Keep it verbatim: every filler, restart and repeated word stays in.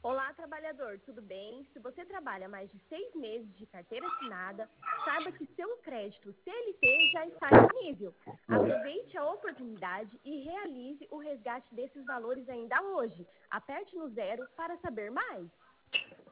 Olá, trabalhador, tudo bem? Se você trabalha mais de seis meses de carteira assinada, saiba que seu crédito C L T já está disponível. Aproveite a oportunidade e realize o resgate desses valores ainda hoje. Aperte no zero para saber mais.